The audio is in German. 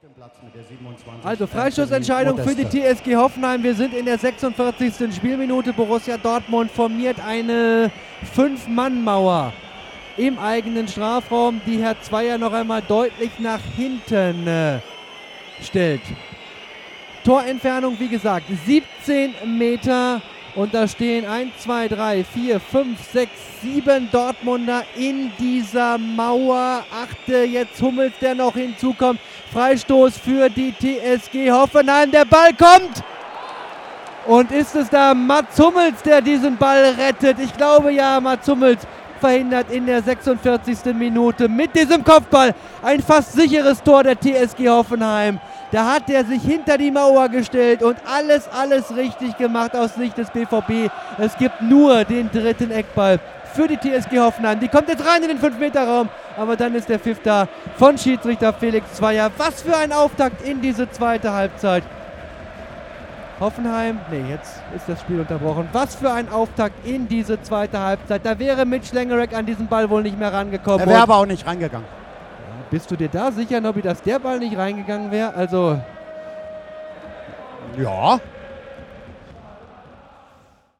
Also Freistoßentscheidung für die TSG Hoffenheim. Wir sind in der 46. Spielminute. Borussia Dortmund formiert eine 5-Mann-Mauer im eigenen Strafraum, die Herr Zweier noch einmal deutlich nach hinten stellt. Torentfernung, wie gesagt, 17 Meter. Und da stehen 1, 2, 3, 4, 5, 6, 7 Dortmunder in dieser Mauer. Achte jetzt Hummels, der noch hinzukommt. Freistoß für die TSG Hoffenheim. Der Ball kommt. Und ist es da Mats Hummels, der diesen Ball rettet? Ich glaube ja, Mats Hummels verhindert in der 46. Minute mit diesem Kopfball ein fast sicheres Tor der TSG Hoffenheim. Da hat er sich hinter die Mauer gestellt und alles richtig gemacht aus Sicht des BVB. Es gibt nur den dritten Eckball für die TSG Hoffenheim. Die kommt jetzt rein in den 5-Meter-Raum, aber dann ist der Pfiff da von Schiedsrichter Felix Zweier. Was für ein Auftakt in diese zweite Halbzeit. Hoffenheim, jetzt ist das Spiel unterbrochen. Was für ein Auftakt in diese zweite Halbzeit. Da wäre Mitch Langerek an diesen Ball wohl nicht mehr rangekommen. Er wäre aber auch nicht rangegangen. Bist du dir da sicher, Nobby, dass der Ball nicht reingegangen wäre? Also. Ja.